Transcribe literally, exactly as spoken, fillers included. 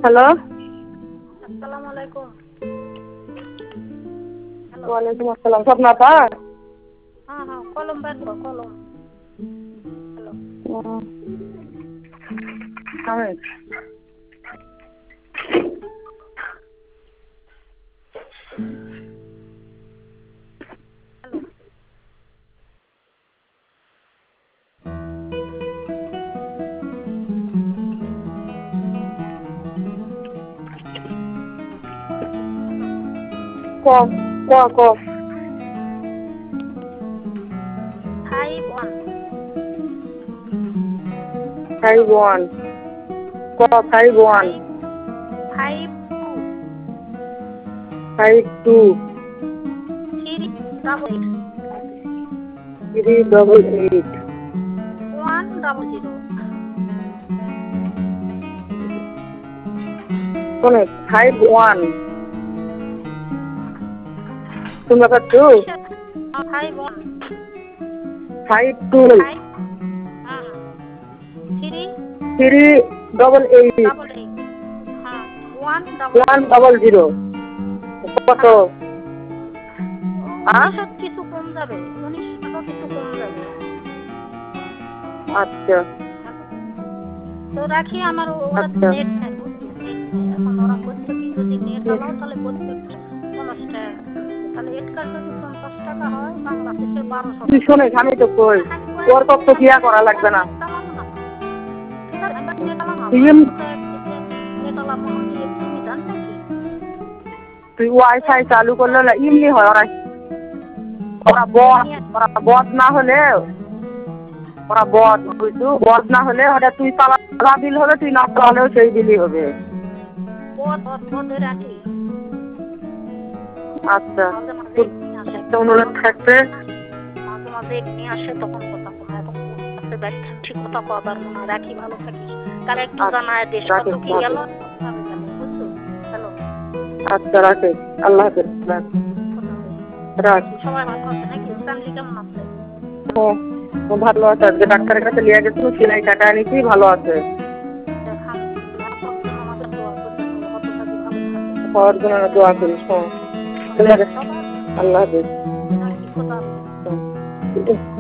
Hello. আসসালামু আলাইকুম। Hello. ওয়ালাইকুম আসসালাম। স্বপ্না আপা? হ্যাঁ হ্যাঁ কলম বের কর কলম। হ্যালো। হ্যাঁ। হ্যালো। ক ক ক ফাইভ ওয়ান ফাইভ ওয়ান ক five one five five two five two three double eight three double eight one double zero শোনে ফাইভ ওয়ান তোমরা two five one five two five হ্যাঁ three three double eight double eight হ্যাঁ one double one zero double zero কত? উনিশশো কিছু কম যাবে উনিশ টাকা কিছু কম যাবে। আচ্ছা তো রাখি আমার ওরা আচ্ছা নেট নাই নেট নাই এখন ওরা করছে কি যদি নেট আলাও তাহলে প্রত্যেকটা পঞ্চাশ টাকা তাহলে এড কার্ড যদি পঞ্চাশ টাকা হয় বাংলাদেশে বারোশো তুই শোনে আমি তো কই তোর কত কিয়া করা লাগবে না। ঠিক আছে আমি নেট আলাম না তুই নেট আলাম আমি তুমি জানতে কি তুই ওয়াইফাই চালু করলে এমনি হয় ওরা ওরা বদ ওরা বদ না হলে ওরা বদ বুঝছো বদ না হলে ওটা তুই চালা বিল হলে তুই না চালালেও সেই বিলই হবে। বদ বদ বদে রাখি আচ্ছা মাঝে মাঝে তোর আসে একটা অনুরোধ থাকবে মাঝে মাঝে নিয়ে আসে তখন কথা কমে এখন আছে ব্যাখ্যা ঠিক কথা কবার মনে রাখি ভালো থাকিস তাহলে একটু জানায় দেশ কত কি গেল বুঝছো হ্যালো আচ্ছা রাখে আল্লাহ হাফেজ রাখ সবাই ভালো আছে নাকি ফ্যামিলি কেমন আছে? ও ভালো আছে আজকে ডাক্তারের কাছে নিয়ে গেছিল সেলাই টাকা আনিছি ভালো আছে হওয়ার জন্য দোয়া করিস হ্যাঁ আল্লাহ হাফেজ।